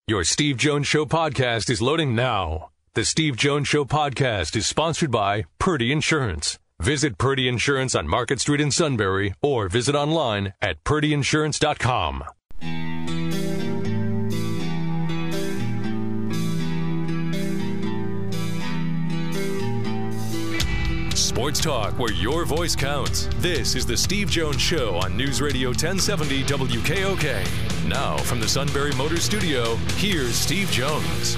Your Steve Jones Show podcast is loading now. The Steve Jones Show podcast is sponsored by Purdy Insurance. Visit Purdy Insurance on Market Street in Sunbury or visit online at purdyinsurance.com. Sports talk where your voice counts. This is the Steve Jones Show on News Radio 1070 WKOK. Now from the Sunbury Motors Studio, here's Steve Jones.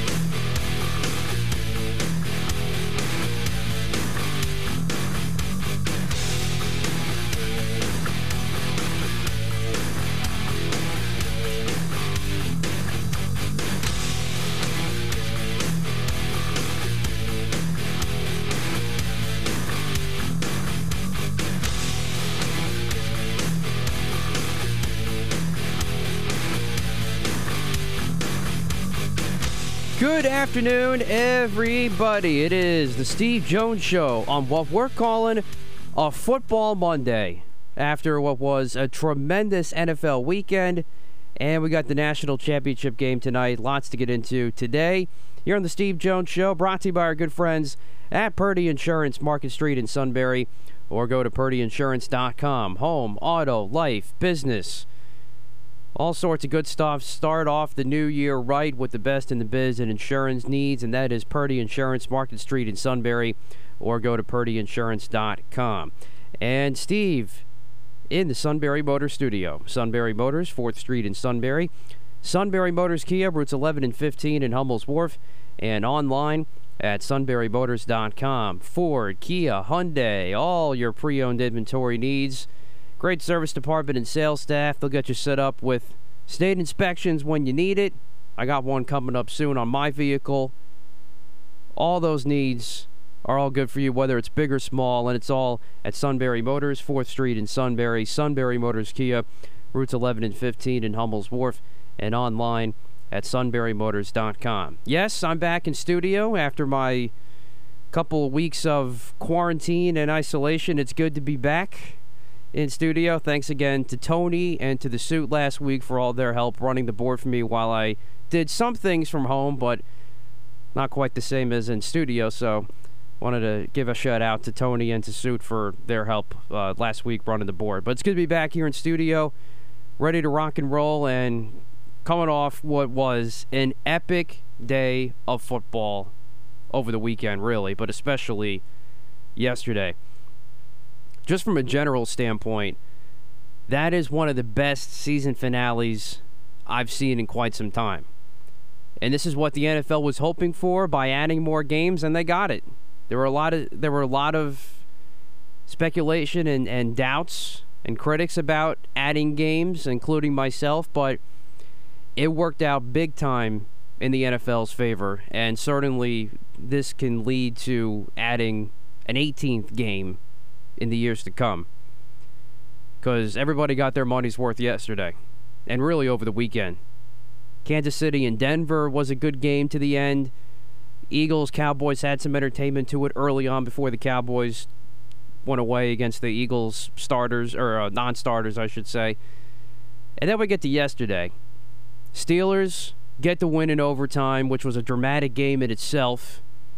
Good afternoon, everybody. It is the Steve Jones Show on what we're calling a Football Monday after what was a tremendous NFL weekend. And we got the national championship game tonight. Lots to get into today. Here on the Steve Jones Show, brought to you by our good friends at Purdy Insurance, Market Street in Sunbury, or go to purdyinsurance.com. Home, auto, life, business, all sorts of good stuff. Start off the new year right with the best in the biz and insurance needs, and that is Purdy Insurance, Market Street in Sunbury, or go to purdyinsurance.com. And Steve in the Sunbury Motors Studio. Sunbury Motors, 4th Street in Sunbury. Sunbury Motors Kia, routes 11 and 15 in Hummel's Wharf, and online at sunburymotors.com. Ford, Kia, Hyundai, all your pre-owned inventory needs. Great service department and sales staff. They'll get you set up with state inspections when you need it. I got one coming up soon on my vehicle. All those needs are all good for you, whether it's big or small, and it's all at Sunbury Motors, 4th Street in Sunbury. Sunbury Motors Kia, routes 11 and 15 in Hummel's Wharf, and online at sunburymotors.com. Yes, I'm back in studio after my couple of weeks of quarantine and isolation. It's good to be back in studio. Thanks again to Tony and to the Suit last week for all their help running the board for me while I did some things from home, but not quite the same as in studio. So wanted to give a shout out to Tony and to Suit for their help last week running the board. But it's good to be back here in studio, ready to rock and roll, and coming off what was an epic day of football over the weekend, really, but especially yesterday. Just from a general standpoint, that is one of the best season finales I've seen in quite some time. And this is what the NFL was hoping for by adding more games, and they got it. There were a lot of speculation and doubts and critics about adding games, including myself, but it worked out big time in the NFL's favor, and certainly this can lead to adding an 18th game in the years to come, because everybody got their money's worth yesterday and really over the weekend. Kansas City and Denver was a good game to the end. Eagles, Cowboys had some entertainment to it early on before the Cowboys went away against the Eagles starters, or non-starters, I should say. And then we get to yesterday. Steelers get the win in overtime, which was a dramatic game in itself.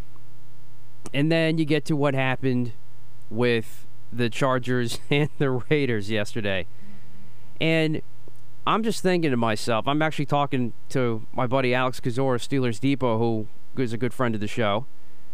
And then you get to what happened with the Chargers and the Raiders yesterday. And I'm just thinking to myself, I'm actually talking to my buddy Alex Kozora, Steelers Depot, who is a good friend of the show.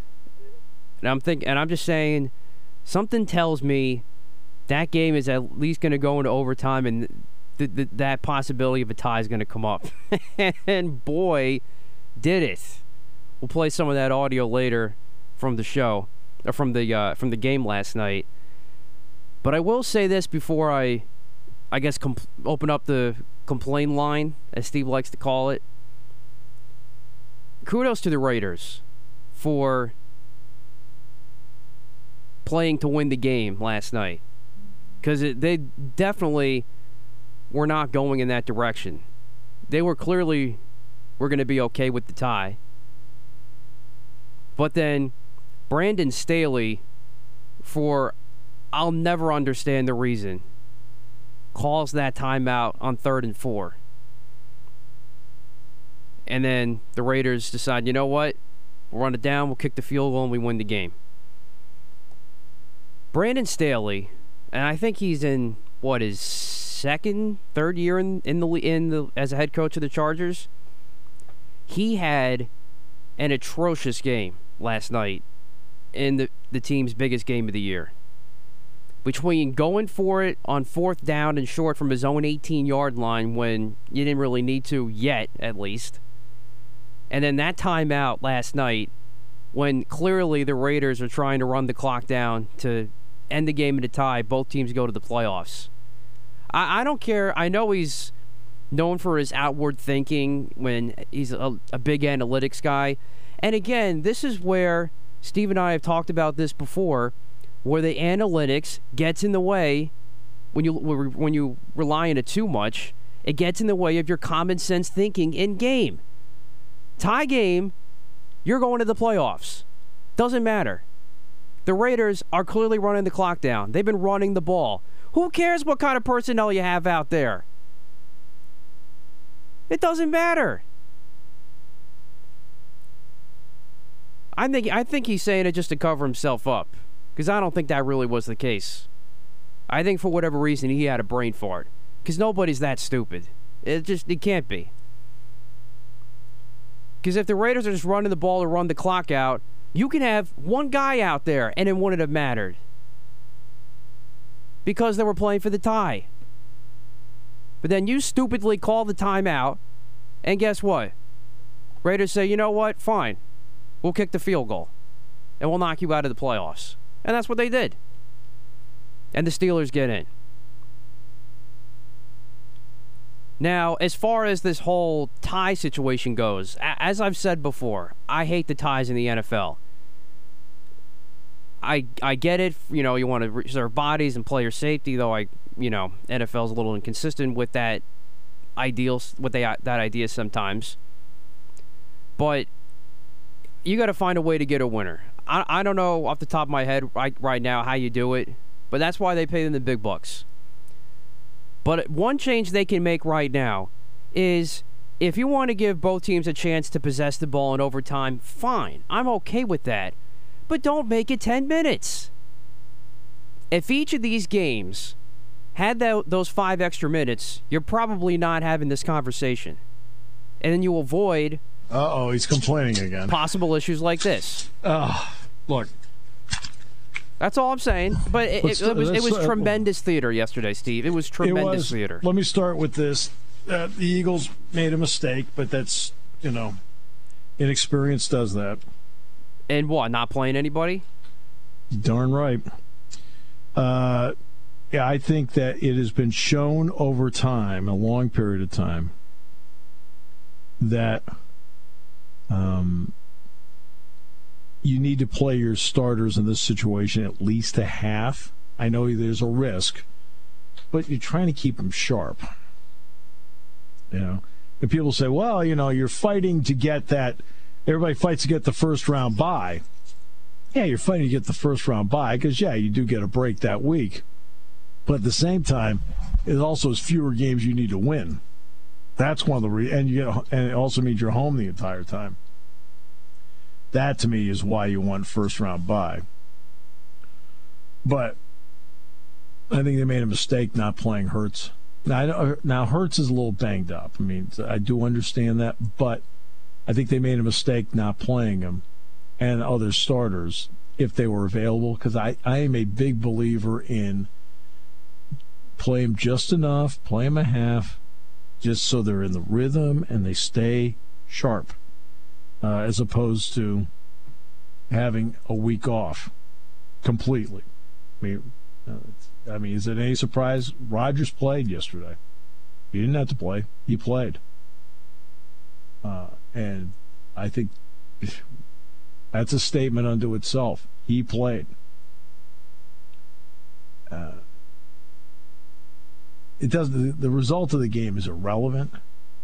And I'm just saying, something tells me that game is at least going to go into overtime, and that possibility of a tie is going to come up. And boy, did it. We'll play some of that audio later from the show, or from the game last night. But I will say this before I guess open up the complaint line, as Steve likes to call it. Kudos to the Raiders for playing to win the game last night, because they definitely were not going in that direction. They were clearly going to be okay with the tie. But then Brandon Staley, for I'll never understand the reason, calls that timeout on 3rd and 4. And then the Raiders decide, you know what? We'll run it down, we'll kick the field goal, and we win the game. Brandon Staley, and I think he's in, his third year as a head coach of the Chargers. He had an atrocious game last night in the team's biggest game of the year. Between going for it on 4th down and short from his own 18-yard line when you didn't really need to yet, at least, and then that timeout last night when clearly the Raiders are trying to run the clock down to end the game in a tie, both teams go to the playoffs. I don't care. I know he's known for his outward thinking when he's a big analytics guy. And again, this is where Steve and I have talked about this before, where the analytics gets in the way when you rely on it too much. It gets in the way of your common sense thinking in game. Tie game, you're going to the playoffs. Doesn't matter. The Raiders are clearly running the clock down. They've been running the ball. Who cares what kind of personnel you have out there? It doesn't matter. I think he's saying it just to cover himself up, because I don't think that really was the case. I think for whatever reason he had a brain fart, because nobody's that stupid. It can't be. Because if the Raiders are just running the ball or run the clock out, you can have one guy out there and it wouldn't have mattered. Because they were playing for the tie. But then you stupidly call the timeout, and guess what? Raiders say, you know what? Fine. We'll kick the field goal. And we'll knock you out of the playoffs. And that's what they did. And the Steelers get in. Now, as far as this whole tie situation goes, as I've said before, I hate the ties in the NFL. I get it, you want to reserve bodies and player safety, though NFL's a little inconsistent with that that idea sometimes. But you got to find a way to get a winner. I don't know off the top of my head right now how you do it, but that's why they pay them the big bucks. But one change they can make right now is if you want to give both teams a chance to possess the ball in overtime, fine. I'm okay with that. But don't make it 10 minutes. If each of these games had those 5 extra minutes, you're probably not having this conversation. And then you avoid... Uh-oh, he's complaining again. ...possible issues like this. Look. That's all I'm saying. But it was tremendous theater yesterday, Steve. It was tremendous theater. Let me start with this. The Eagles made a mistake, but that's, inexperience does that. And what, not playing anybody? Darn right. Yeah, I think that it has been shown over time, a long period of time, that you need to play your starters in this situation at least a half. I know there's a risk, but you're trying to keep them sharp. And people say, well, you're fighting to get that. Everybody fights to get the first round bye. Yeah, you're fighting to get the first round bye because, you do get a break that week. But at the same time, it also is fewer games you need to win. That's one of the reasons. And it also means you're home the entire time. That, to me, is why you want first round bye. But I think they made a mistake not playing Hurts. Now Hurts is a little banged up. I mean, I do understand that, but I think they made a mistake not playing him and other starters if they were available, because I am a big believer in play them just enough, play them a half, just so they're in the rhythm and they stay sharp, as opposed to having a week off completely. I mean, is it any surprise? Rodgers played yesterday. He didn't have to play. He played. And I think that's a statement unto itself. He played. The result of the game is irrelevant.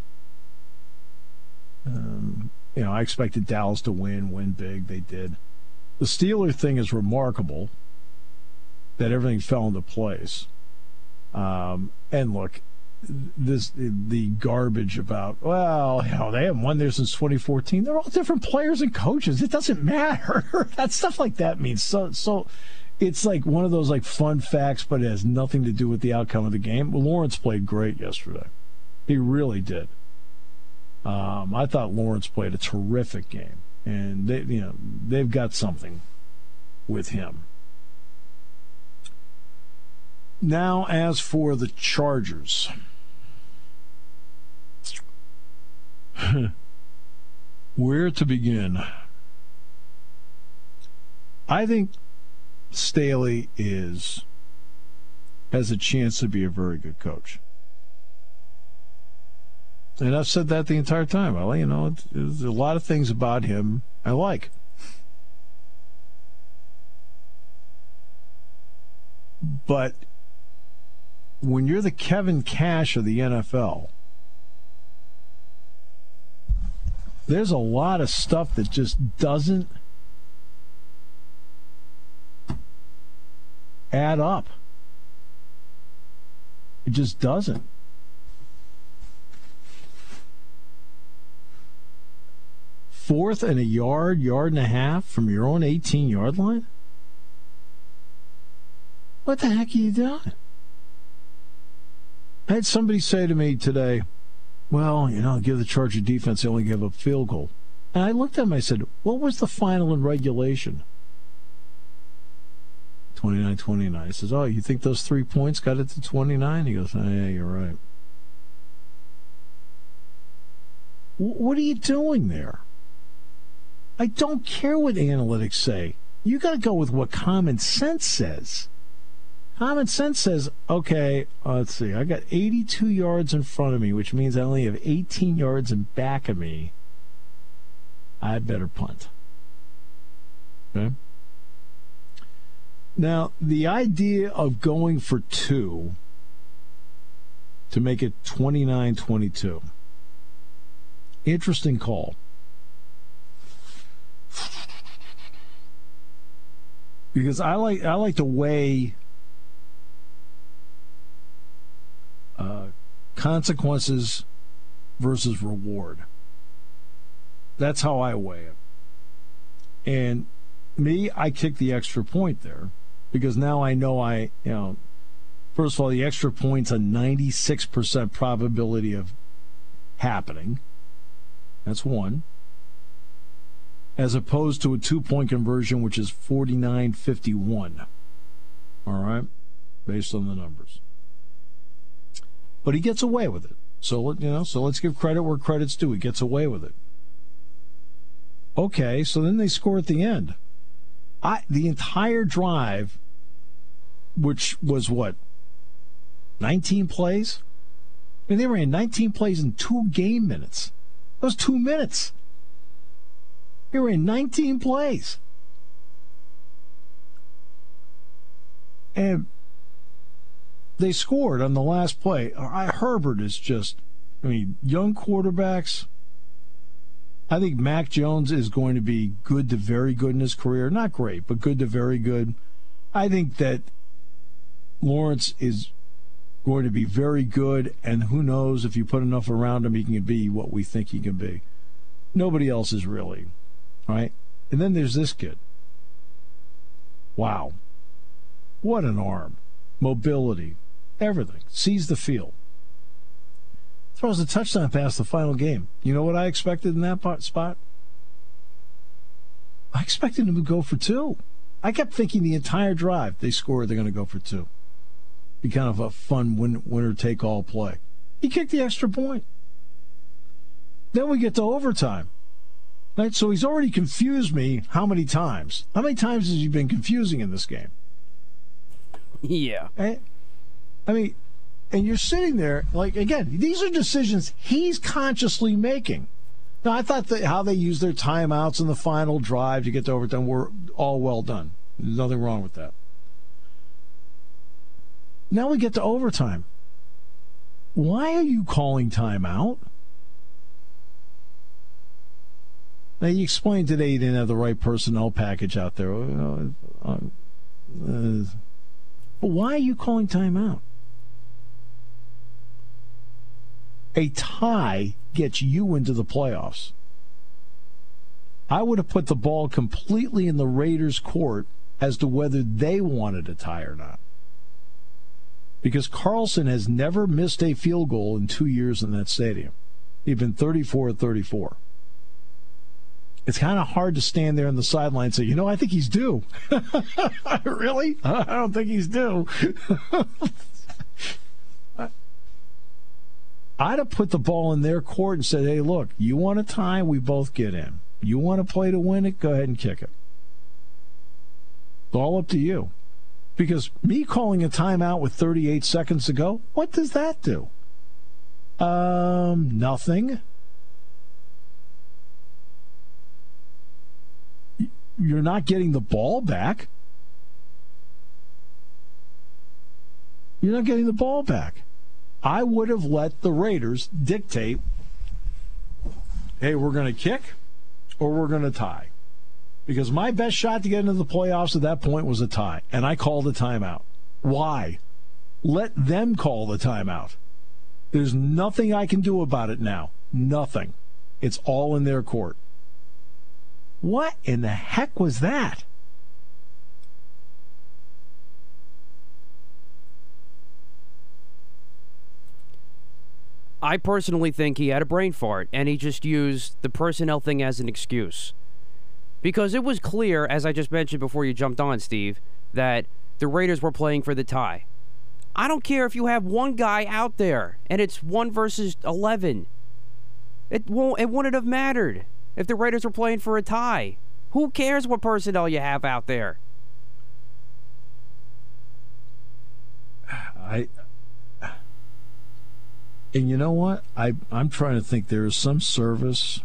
I expected Dallas to win big. They did. The Steeler thing is remarkable, that everything fell into place. And look, the garbage about, well, they haven't won there since 2014. They're all different players and coaches. It doesn't matter. That stuff like that means so. It's like one of those like fun facts, but it has nothing to do with the outcome of the game. Well, Lawrence played great yesterday. He really did. I thought Lawrence played a terrific game, and they've got something with him. Now, as for the Chargers, where to begin? I think Staley has a chance to be a very good coach. And I've said that the entire time. There's a lot of things about him I like. But when you're the Kevin Cash of the NFL, there's a lot of stuff that just doesn't add up. It just doesn't. Fourth and a yard and a half from your own 18-yard line? What the heck are you doing? I had somebody say to me today, well, give the Charger defense, they only give up field goal. And I looked at him, I said, what was the final in regulation? 29-29. He says, oh, you think those 3 points got it to 29? He goes, oh, yeah, you're right. What are you doing there? I don't care what analytics say. You got to go with what common sense says. Common sense says, okay, let's see, I got 82 yards in front of me, which means I only have 18 yards in back of me. I better punt. Okay? Now, the idea of going for 2 to make it 29-22, interesting call. Because I like the way consequences versus reward. That's how I weigh it. And I kicked the extra point there because now I know first of all, the extra point's a 96% probability of happening. That's one. As opposed to a 2-point conversion, which is 49-51. All right? Based on the numbers. But he gets away with it. So let's give credit where credit's due. He gets away with it. Okay, so then they score at the end. The entire drive, which was what? 19 plays? I mean, they ran 19 plays in 2 game minutes. That was 2 minutes. They ran 19 plays. And they scored on the last play. Herbert is just, young quarterbacks. I think Mac Jones is going to be good to very good in his career. Not great, but good to very good. I think that Lawrence is going to be very good, and who knows, if you put enough around him, he can be what we think he can be. Nobody else is really, right? And then there's this kid. Wow. What an arm. Mobility. Everything. Sees the field. Throws a touchdown pass the final game. You know what I expected in that spot? I expected him to go for 2. I kept thinking the entire drive, they scored, they're going to go for 2. Be kind of a fun winner-take-all play. He kicked the extra point. Then we get to overtime. Right? So he's already confused me how many times? How many times has he been confusing in this game? Yeah. And you're sitting there, again, these are decisions he's consciously making. Now, I thought that how they used their timeouts in the final drive to get to overtime were all well done. There's nothing wrong with that. Now we get to overtime. Why are you calling timeout? Now, you explained today you didn't have the right personnel package out there. But why are you calling timeout? A tie gets you into the playoffs. I would have put the ball completely in the Raiders' court as to whether they wanted a tie or not. Because Carlson has never missed a field goal in 2 years in that stadium. He's been 34-34. It's kind of hard to stand there on the sideline and say, I think he's due. Really? I don't think he's due. I'd have put the ball in their court and said, hey, look, you want a tie? We both get in. You want to play to win it? Go ahead and kick it. It's all up to you. Because me calling a timeout with 38 seconds to go, what does that do? Nothing. You're not getting the ball back. You're not getting the ball back. I would have let the Raiders dictate, hey, we're going to kick or we're going to tie. Because my best shot to get into the playoffs at that point was a tie, and I called a timeout. Why? Let them call the timeout. There's nothing I can do about it now. Nothing. It's all in their court. What in the heck was that? I personally think he had a brain fart, and he just used the personnel thing as an excuse. Because it was clear, as I just mentioned before you jumped on, Steve, that the Raiders were playing for the tie. I don't care if you have one guy out there, and it's 1 versus 11. It wouldn't have mattered if the Raiders were playing for a tie. Who cares what personnel you have out there? And you know what? I'm trying to think. There is some service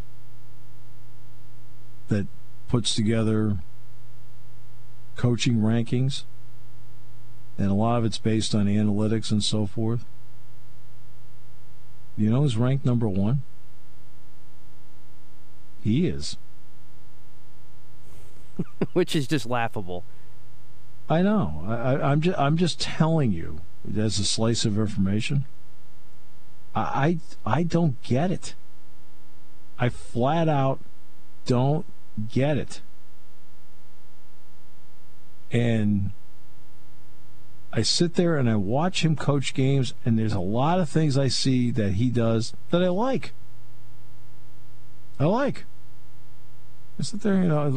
that puts together coaching rankings, and a lot of it's based on analytics and so forth. You know who's ranked number 1? He is. Which is just laughable. I know. I'm just telling you, as a slice of information. I don't get it. I flat out don't get it. And I sit there and I watch him coach games, and there's a lot of things I see that he does that I like. I sit there,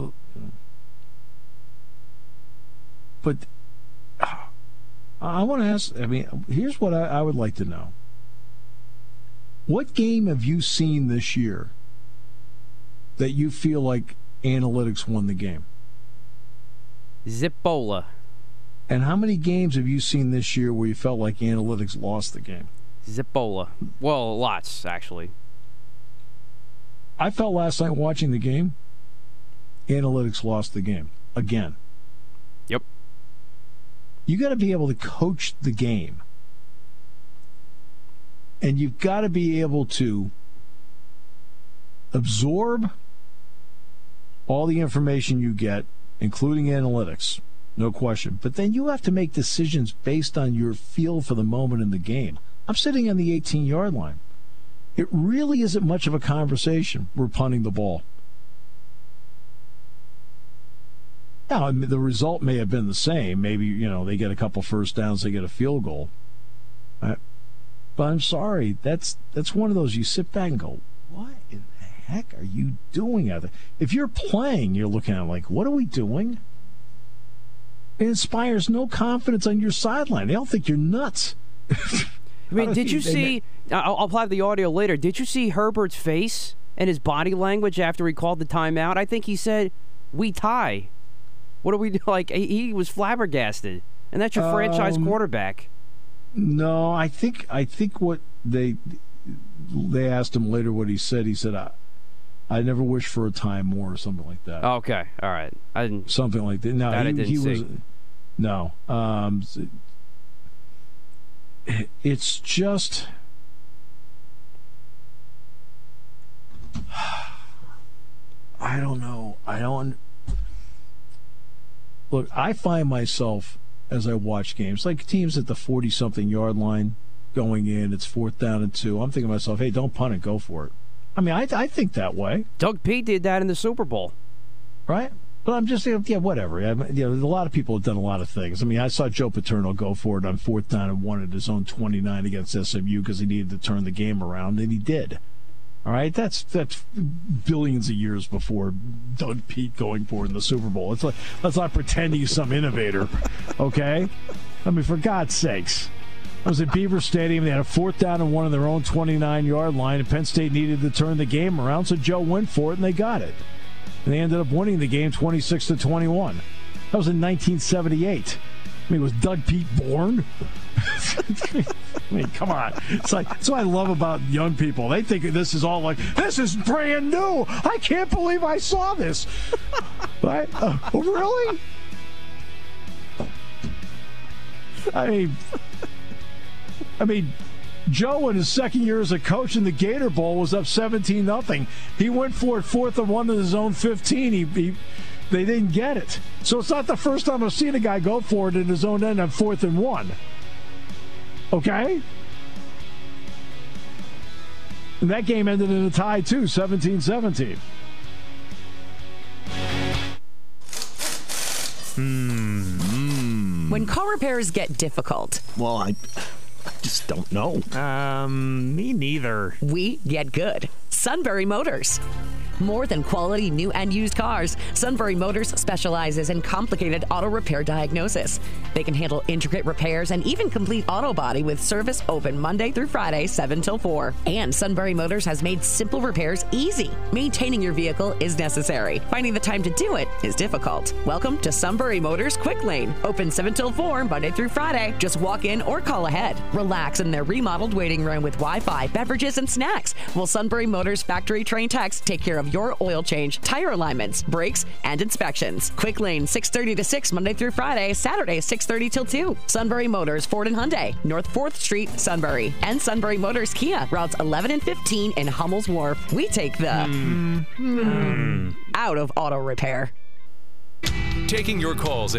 but I want to ask, here's what I would like to know. What game have you seen this year that you feel like analytics won the game? Zippola. And how many games have you seen this year where you felt like analytics lost the game? Zippola. Well, lots, actually. I felt last night watching the game, analytics lost the game. Again. Yep. You got to be able to coach the game. And you've got to be able to absorb all the information you get, including analytics, no question. But then you have to make decisions based on your feel for the moment in the game. I'm sitting on the 18-yard line. It really isn't much of a conversation. We're punting the ball. Now, the result may have been the same. Maybe, they get a couple first downs, they get a field goal. But I'm sorry, that's one of those you sit back and go, what in the heck are you doing out there? If you're playing, you're looking at it like, what are we doing? It inspires no confidence on your sideline. They all think you're nuts. Did you see, I'll play the audio later, did you see Herbert's face and his body language after he called the timeout? I think he said, we tie. What do we do? Like, he was flabbergasted. And that's your franchise quarterback. No, I think what they asked him later what he said. He said, I never wish for a time more or something like that. Okay, all right. I didn't. Something like that. No, that he was. No. It's just. I don't know. Look, I find myself, as I watch games, like teams at the 40-something yard line, going in. It's 4th down and 2. I'm thinking to myself, hey, don't punt it, go for it. I mean, I think that way. Doug Pete did that in the Super Bowl. Right? But I'm just saying, yeah, whatever. A lot of people have done a lot of things. I mean, I saw Joe Paterno go for it on 4th down and 1 at his own 29 against SMU because he needed to turn the game around, and he did. All right, that's billions of years before Doug Pete going for it in the Super Bowl. It's like, let's not pretend he's some innovator, okay? I mean, for God's sakes. I was at Beaver Stadium. They had a 4th down and 1 on their own 29-yard line, and Penn State needed to turn the game around, so Joe went for it, and they got it. And they ended up winning the game 26-21. That was in 1978. I mean, was Doug Pete born? I mean, come on. It's like, that's what I love about young people. They think this is all like, this is brand new. I can't believe I saw this. Right? Really? I mean, Joe, in his second year as a coach in the Gator Bowl, was up 17-0. He went for it 4th and 1 in his own 15. They didn't get it. So it's not the first time I've seen a guy go for it in his own end on 4th and 1. Okay? And that game ended in a tie, too, 17-17. When car repairs get difficult. Well, I just don't know. Me neither. We get good. Sunbury Motors. More than quality new and used cars, Sunbury Motors specializes in complicated auto repair diagnosis. They can handle intricate repairs and even complete auto body with service open Monday through Friday, 7 till 4. And Sunbury Motors has made simple repairs easy. Maintaining your vehicle is necessary. Finding the time to do it is difficult. Welcome to Sunbury Motors Quick Lane. Open 7 till 4, Monday through Friday. Just walk in or call ahead. Relax in their remodeled waiting room with Wi-Fi, beverages, and snacks. While Sunbury Motors factory trained techs take care of your oil change, tire alignments, brakes, and inspections. Quick Lane, 6:30 to 6, Monday through Friday, Saturday, 6:30 till 2. Sunbury Motors, Ford and Hyundai, North 4th Street, Sunbury. And Sunbury Motors Kia, routes 11 and 15 in Hummel's Wharf. We take the out of auto repair. Taking your calls at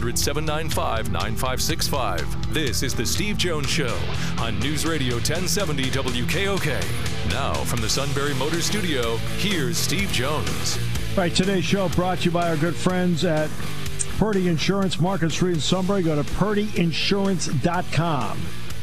800-795-9565. This is The Steve Jones Show on News Radio 1070 WKOK. Now, from the Sunbury Motors Studio, here's Steve Jones. All right, today's show brought to you by our good friends at Purdy Insurance, Market Street in Sunbury. Go to purdyinsurance.com.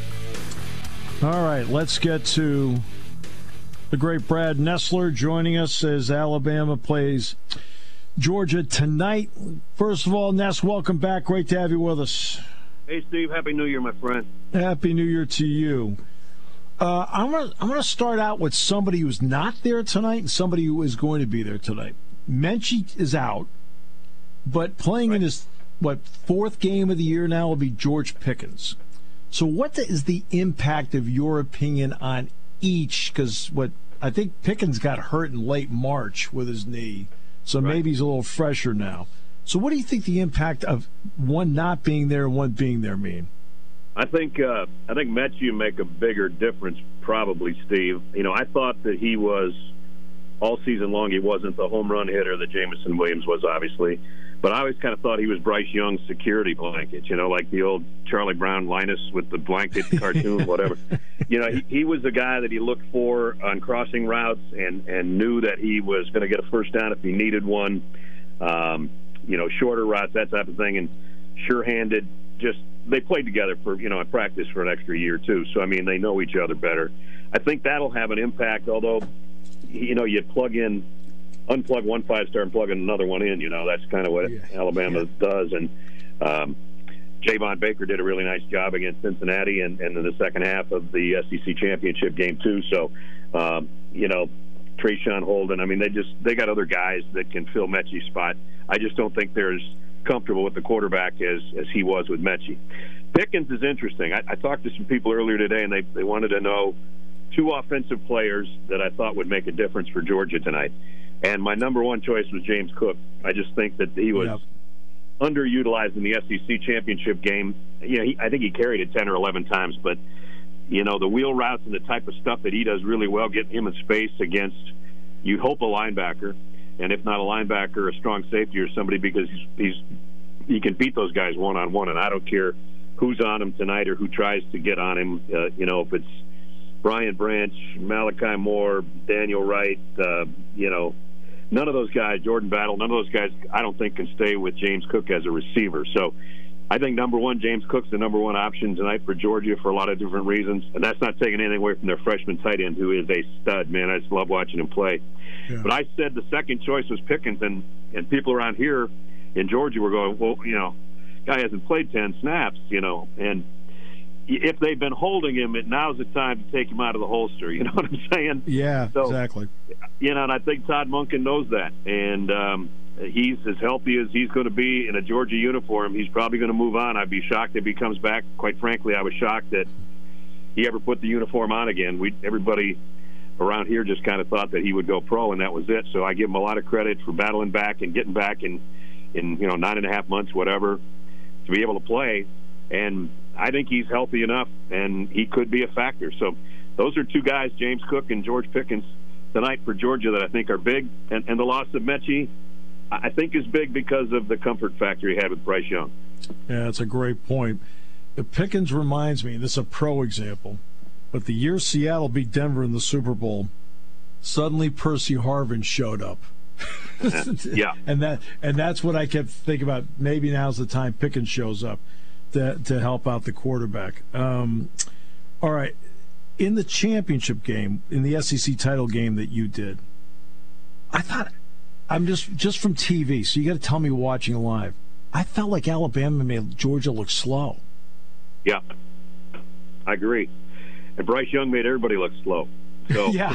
All right, let's get to the great Brad Nessler joining us as Alabama plays Georgia tonight. First of all, Ness, welcome back. Great to have you with us. Hey, Steve. Happy New Year, my friend. Happy New Year to you. I'm gonna start out with somebody who's not there tonight and somebody who is going to be there tonight. Mechie is out, but playing in his, 4th game of the year now will be George Pickens. So what is the impact of your opinion on each? Because I think Pickens got hurt in late March with his knee. So maybe he's a little fresher now. So what do you think the impact of one not being there and one being there mean? I think Mechie make a bigger difference, probably, Steve. You know, I thought that he was, all season long, he wasn't the home run hitter that Jameson Williams was, obviously. But I always kind of thought he was Bryce Young's security blanket, you know, like the old Charlie Brown Linus with the blanket cartoon, whatever. You know, he was the guy that he looked for on crossing routes and knew that he was going to get a first down if he needed one. You know, shorter routes, that type of thing, and sure-handed. Just they played together for, you know, at practice for an extra year, too. So, I mean, they know each other better. I think that'll have an impact, although, you know, you unplug one 5-star and plug another one in. You know, that's kind of what Alabama does. And Javon Baker did a really nice job against Cincinnati and in the second half of the SEC championship game, too. So, you know, Trayshawn Holden, I mean, they got other guys that can fill Mechie's spot. I just don't think they're as comfortable with the quarterback as he was with Mechie. Pickens is interesting. I talked to some people earlier today, and they wanted to know 2 offensive players that I thought would make a difference for Georgia tonight. And my number one choice was James Cook. I just think that he was underutilized in the SEC championship game. You know, I think he carried it 10 or 11 times, but, you know, the wheel routes and the type of stuff that he does really well, getting him in space against, you hope, a linebacker, and if not a linebacker, a strong safety or somebody, because he can beat those guys one-on-one, and I don't care who's on him tonight or who tries to get on him. If it's Brian Branch, Malachi Moore, Daniel Wright, none of those guys, Jordan Battle, none of those guys I don't think can stay with James Cook as a receiver. So I think, number one, James Cook's the number one option tonight for Georgia for a lot of different reasons. And that's not taking anything away from their freshman tight end, who is a stud, man. I just love watching him play. Yeah. But I said the second choice was Pickens, and people around here in Georgia were going, well, guy hasn't played 10 snaps, and if they've been holding him, now's the time to take him out of the holster. You know what I'm saying? Yeah, so, exactly. And I think Todd Monken knows that. And he's as healthy as he's going to be in a Georgia uniform. He's probably going to move on. I'd be shocked if he comes back. Quite frankly, I was shocked that he ever put the uniform on again. Everybody around here just kind of thought that he would go pro, and that was it. So I give him a lot of credit for battling back and getting back in 9.5 months, whatever, to be able to play. And I think he's healthy enough, and he could be a factor. So those are two guys, James Cook and George Pickens, tonight for Georgia that I think are big. And the loss of Mechie, I think, is big because of the comfort factor he had with Bryce Young. Yeah, that's a great point. Pickens reminds me, this is a pro example, but the year Seattle beat Denver in the Super Bowl, suddenly Percy Harvin showed up. Yeah. And that's what I kept thinking about. Maybe now's the time Pickens shows up to help out the quarterback. All right. In the championship game, in the SEC title game that you did, I thought, I'm just from TV, so you got to tell me watching live, I felt like Alabama made Georgia look slow. Yeah, I agree. And Bryce Young made everybody look slow. So, yeah.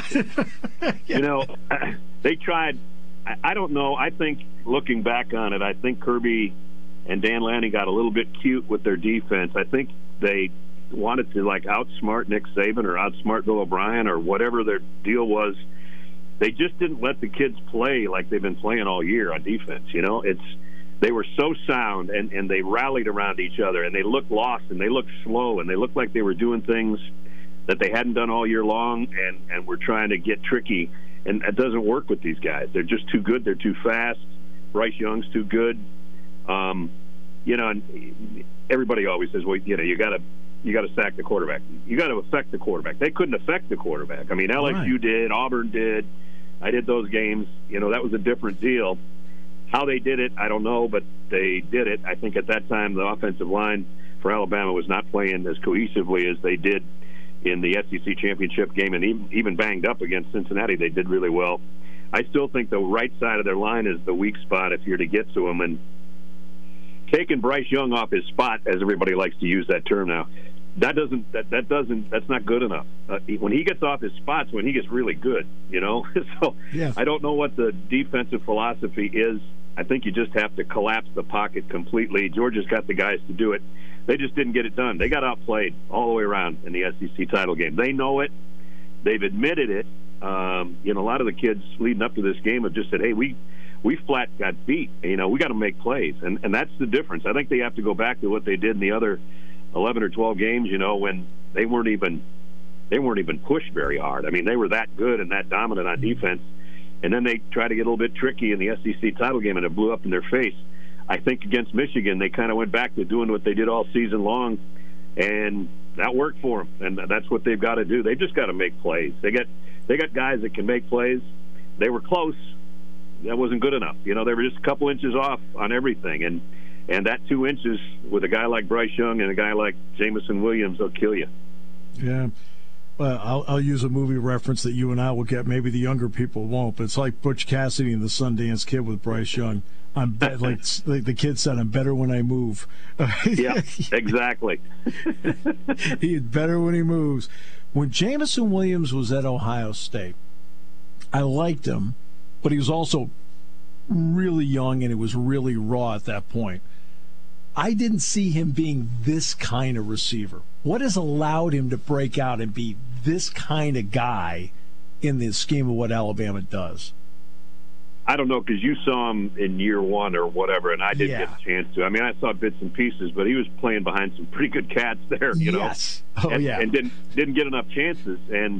They tried. I don't know. I think, looking back on it, I think Kirby and Dan Lanning got a little bit cute with their defense. I think they wanted to outsmart Nick Saban or outsmart Bill O'Brien or whatever their deal was. They just didn't let the kids play like they've been playing all year on defense. They were so sound, and they rallied around each other, and they looked lost, and they looked slow, and they looked like they were doing things that they hadn't done all year long, and were trying to get tricky. And that doesn't work with these guys. They're just too good. They're too fast. Bryce Young's too good. And everybody always says, well, you got to sack the quarterback. You got to affect the quarterback. They couldn't affect the quarterback. I mean, LSU did, Auburn did. I did those games. That was a different deal. How they did it, I don't know, but they did it. I think at that time the offensive line for Alabama was not playing as cohesively as they did in the SEC championship game, and even banged up against Cincinnati, they did really well. I still think the right side of their line is the weak spot if you're to get to them, and taking Bryce Young off his spot, as everybody likes to use that term now, that's not good enough. When he gets off his spots, when he gets really good, So yeah. I don't know what the defensive philosophy is. I think you just have to collapse the pocket completely. Georgia's got the guys to do it. They just didn't get it done. They got outplayed all the way around in the SEC title game. They know it. They've admitted it. A lot of the kids leading up to this game have just said, hey, we flat got beat. We got to make plays. And that's the difference. I think they have to go back to what they did in the other 11 or 12 games, when they weren't even pushed very hard. I mean, they were that good and that dominant on defense. And then they tried to get a little bit tricky in the SEC title game, and it blew up in their face. I think against Michigan, they kind of went back to doing what they did all season long, and that worked for them. And that's what they've got to do. They've just got to make plays. They got guys that can make plays. They were close. That wasn't good enough. They were just a couple inches off on everything. And that 2 inches with a guy like Bryce Young and a guy like Jamison Williams will kill you. Yeah. Well, I'll use a movie reference that you and I will get. Maybe the younger people won't, but it's like Butch Cassidy and the Sundance Kid with Bryce Young. Like the kid said, I'm better when I move. Yeah, exactly. He's better when he moves. When Jamison Williams was at Ohio State, I liked him, but he was also really young and it was really raw at that point. I didn't see him being this kind of receiver. What has allowed him to break out and be this kind of guy in the scheme of what Alabama does? I don't know, because you saw him in year one or whatever, and I didn't get a chance to. I mean, I saw bits and pieces, but he was playing behind some pretty good cats there, Yes. Oh, yeah. And didn't get enough chances. And,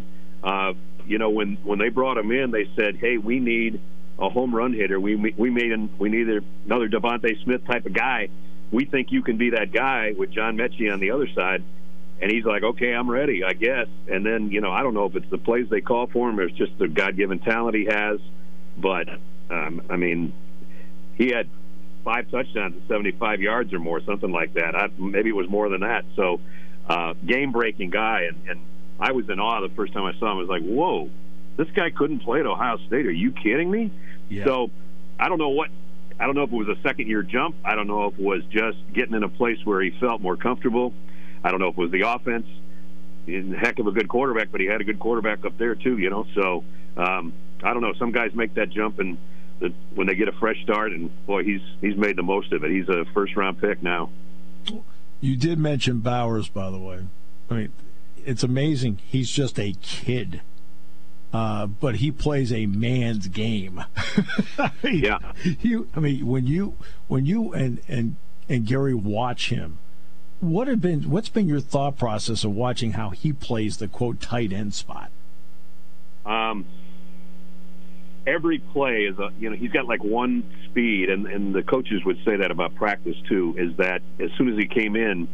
when they brought him in, they said, hey, we need a home run hitter. We need another Devontae Smith type of guy. we think you can be that guy with John Mechie on the other side. And he's like, okay, I'm ready, I guess. And then, I don't know if it's the plays they call for him or it's just the God-given talent he has. But, he had 5 touchdowns at 75 yards or more, something like that. Maybe it was more than that. So, game-breaking guy. And I was in awe the first time I saw him. I was like, whoa, this guy couldn't play at Ohio State. Are you kidding me? Yeah. So, I don't know if it was a second-year jump. I don't know if it was just getting in a place where he felt more comfortable. I don't know if it was the offense. He's a heck of a good quarterback, but he had a good quarterback up there too, So I don't know. Some guys make that jump, and when they get a fresh start, and boy, he's made the most of it. He's a first-round pick now. You did mention Bowers, by the way. I mean, it's amazing. He's just a kid, but he plays a man's game. Yeah. When you and Gary watch him. What's been your thought process of watching how he plays the quote tight end spot? Every play is he's got like one speed, and the coaches would say that about practice too. Is that as soon as he came in,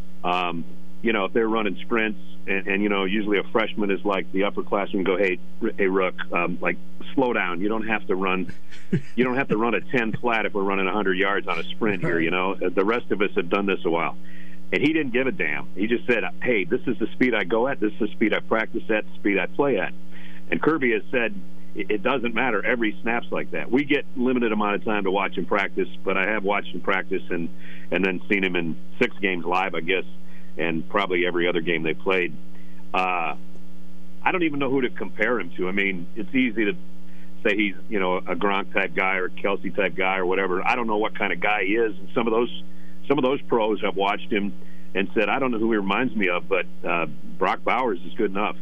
if they're running sprints, and usually a freshman is like the upperclassmen go, hey Rook, like slow down. You don't have to run. You don't have to run a 10 flat if we're running 100 yards on a sprint here. The rest of us have done this a while. And he didn't give a damn. He just said, hey, this is the speed I go at, this is the speed I practice at, the speed I play at. And Kirby has said it doesn't matter. Every snap's like that. We get limited amount of time to watch him practice, but I have watched him practice and then seen him in 6 games live, I guess, and probably every other game they played. I don't even know who to compare him to. I mean, it's easy to say he's, a Gronk-type guy or a Kelsey-type guy or whatever. I don't know what kind of guy he is. And some of those pros have watched him and said, I don't know who he reminds me of, but Brock Bowers is good enough.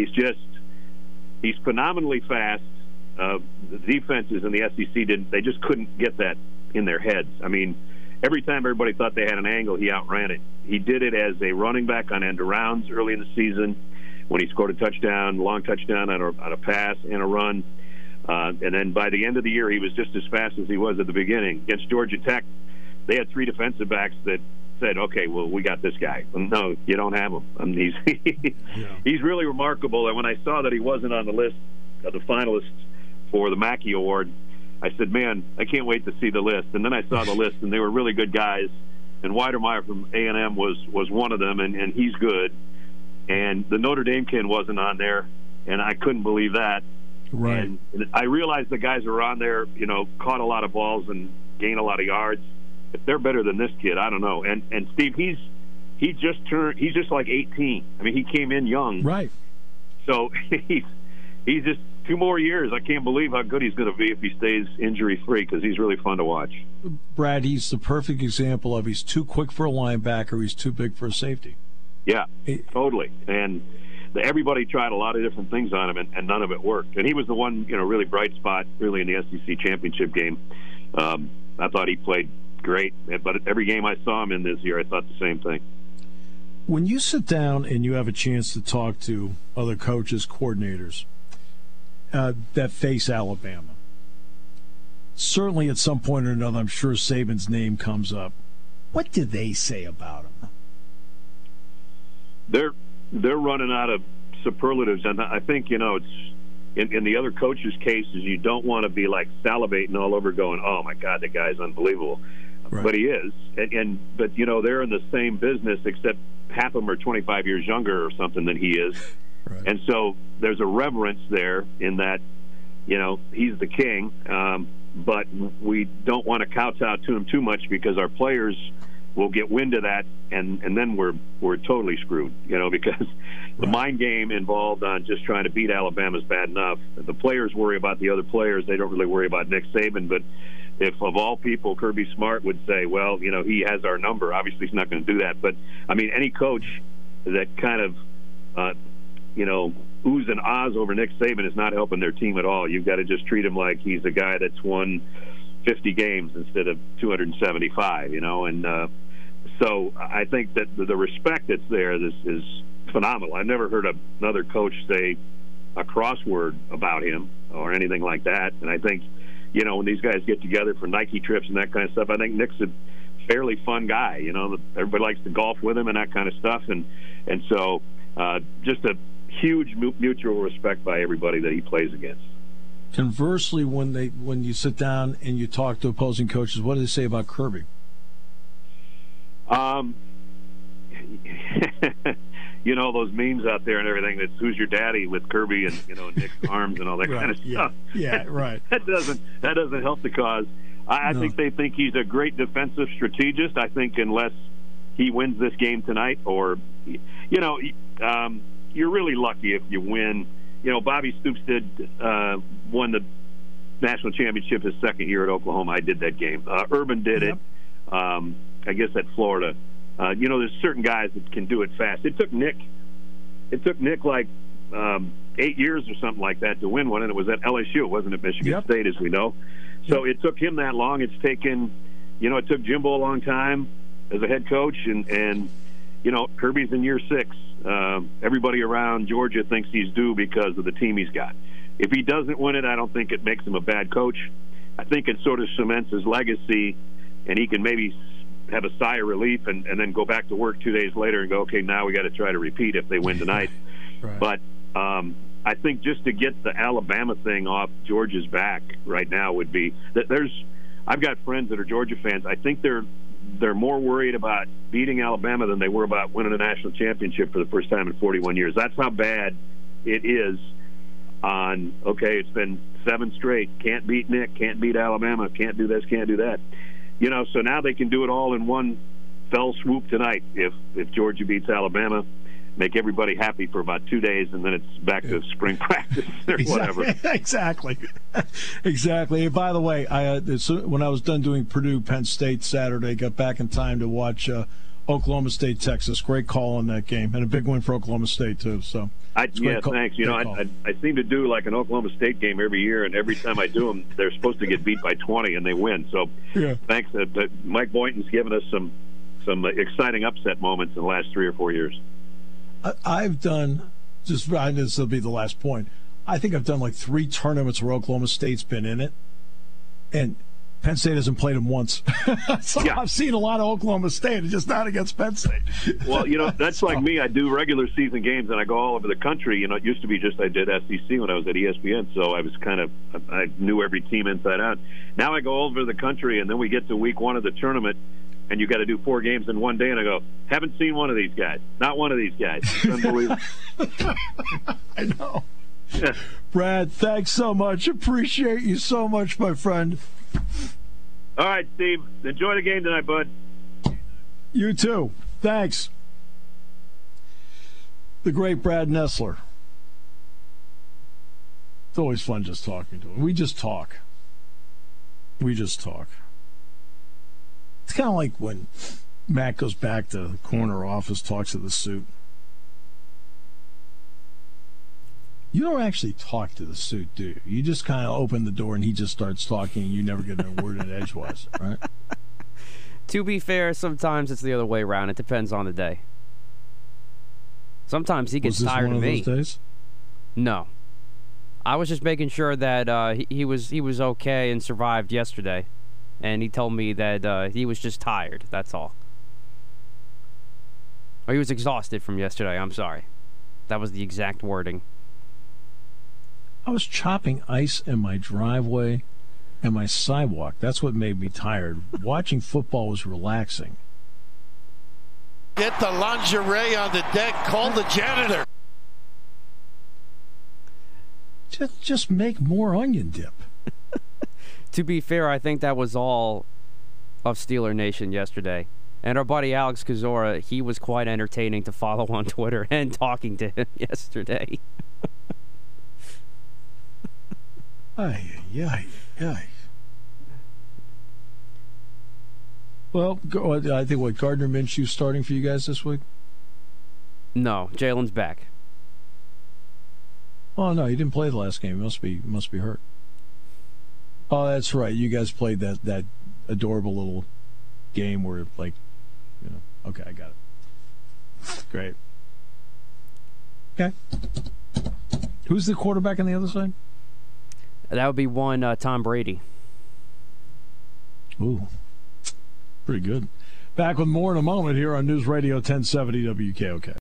He's phenomenally fast. The defenses in the SEC they just couldn't get that in their heads. I mean, every time everybody thought they had an angle, he outran it. He did it as a running back on end arounds early in the season when he scored a touchdown, long touchdown on a pass and a run. And then by the end of the year, he was just as fast as he was at the beginning. Against Georgia Tech, they had 3 defensive backs that said, okay, well, we got this guy. No, you don't have him. He's really remarkable. And when I saw that he wasn't on the list of the finalists for the Mackey Award, I said, man, I can't wait to see the list. And then I saw the list, and they were really good guys. And Weidermeyer from A&M was one of them, and he's good. And the Notre Dame kid wasn't on there, and I couldn't believe that. Right. And I realized the guys who were on there, caught a lot of balls and gained a lot of yards. If they're better than this kid, I don't know. And Steve, he's just like 18. I mean, he came in young. Right. So he's just 2 more years. I can't believe how good he's going to be if he stays injury-free, because he's really fun to watch. Brad, he's the perfect example of he's too quick for a linebacker, he's too big for a safety. Yeah, totally. And everybody tried a lot of different things on him, and none of it worked. And he was the one, really bright spot, really, in the SEC championship game. I thought he played great, but every game I saw him in this year, I thought the same thing. When you sit down and you have a chance to talk to other coaches, coordinators that face Alabama, certainly at some point or another, I'm sure Saban's name comes up. What do they say about him? They're running out of superlatives, and I think it's in the other coaches' cases, you don't want to be like salivating all over, going, "Oh my God, the guy's unbelievable." Right. But he is, but they're in the same business, except half of them are 25 years younger or something than he is, right. And so there's a reverence there in that, he's the king, but we don't want to kowtow to him too much, because our players will get wind of that, and then we're totally screwed, because the mind game involved on just trying to beat Alabama is bad enough. The players worry about the other players; they don't really worry about Nick Saban, but. If of all people, Kirby Smart would say, well, he has our number. Obviously, he's not going to do that. But, I mean, any coach that kind of, oohs and ahs over Nick Saban is not helping their team at all. You've got to just treat him like he's a guy that's won 50 games instead of 275, And so I think that the respect that's there is phenomenal. I've never heard another coach say a crossword about him or anything like that. And I think, when these guys get together for Nike trips and that kind of stuff, I think Nick's a fairly fun guy. You know, everybody likes to golf with him and that kind of stuff, and so just a huge mutual respect by everybody that he plays against. Conversely, when you sit down and you talk to opposing coaches, what do they say about Kirby? You know, those memes out there and everything, that's who's your daddy with Kirby and, you know, Nick's arms and all that kind of stuff. Yeah, right. that doesn't help the cause. I think they think he's a great defensive strategist. I think unless he wins this game tonight, or, you know, you're really lucky if you win. You know, Bobby Stoops won the national championship his second year at Oklahoma. I did that game. Urban did it, I guess, at Florida. You know, there's certain guys that can do it fast. It took Nick like 8 years or something like that to win one, and it was at LSU. It wasn't at Michigan State, as we know. So it took him that long. It took Jimbo a long time as a head coach, and you know, Kirby's in year 6. Everybody around Georgia thinks he's due because of the team he's got. If he doesn't win it, I don't think it makes him a bad coach. I think it sort of cements his legacy, and he can maybe have a sigh of relief and then go back to work 2 days later and go, okay, now we got to try to repeat if they win tonight. Right. But I think just to get the Alabama thing off Georgia's back right now would be that I've got friends that are Georgia fans. I think they're more worried about beating Alabama than they were about winning a national championship for the first time in 41 years. That's how bad it is. It's been 7 straight. Can't beat Nick, can't beat Alabama, can't do this, can't do that. You know, so now they can do it all in one fell swoop tonight. If Georgia beats Alabama, make everybody happy for about 2 days, and then it's back to spring practice or whatever. Exactly. And by the way, when I was done doing Purdue-Penn State Saturday, got back in time to watch Oklahoma State-Texas. Great call on that game, and a big win for Oklahoma State, too. So. Thanks. You know, I seem to do like an Oklahoma State game every year, and every time I do them, they're supposed to get beat by 20, and they win. So thanks. Mike Boynton's given us some exciting upset moments in the last 3 or 4 years. I've done, this will be the last point, I think I've done like 3 tournaments where Oklahoma State's been in it, and Penn State hasn't played them once. I've seen a lot of Oklahoma State, just not against Penn State. Well, you know, that's like me. I do regular season games, and I go all over the country. You know, it used to be just I did SEC when I was at ESPN, so I was I knew every team inside out. Now I go all over the country, and then we get to week 1 of the tournament, and you got to do 4 games in one day, and I go, haven't seen one of these guys. Not one of these guys. It's unbelievable. I know. Yeah. Brad, thanks so much. Appreciate you so much, my friend. All right, Steve. Enjoy the game tonight, bud. You too. Thanks. The great Brad Nessler. It's always fun just talking to him. We just talk. It's kind of like when Matt goes back to the corner office, talks to the suit. You don't actually talk to the suit, do you? You just kind of open the door and he just starts talking and you never get a word in edgewise, right? To be fair, sometimes it's the other way around. It depends on the day. Sometimes he gets tired of me. Was this one of those days? No. I was just making sure that he was okay and survived yesterday. And he told me that he was just tired. That's all. Or he was exhausted from yesterday. I'm sorry. That was the exact wording. I was chopping ice in my driveway and my sidewalk. That's what made me tired. Watching football was relaxing. Get the lingerie on the deck. Call the janitor. Just make more onion dip. To be fair, I think that was all of Steeler Nation yesterday. And our buddy Alex Kozora, he was quite entertaining to follow on Twitter and talking to him yesterday. Ay. Well, I think Gardner Minshew starting for you guys this week? No, Jalen's back. Oh no, he didn't play the last game. He must be hurt. Oh, that's right. You guys played that adorable little game where, okay, I got it. Great. Okay. Who's the quarterback on the other side? That would be one Tom Brady. Ooh. Pretty good. Back with more in a moment here on News Radio 1070 WKOK.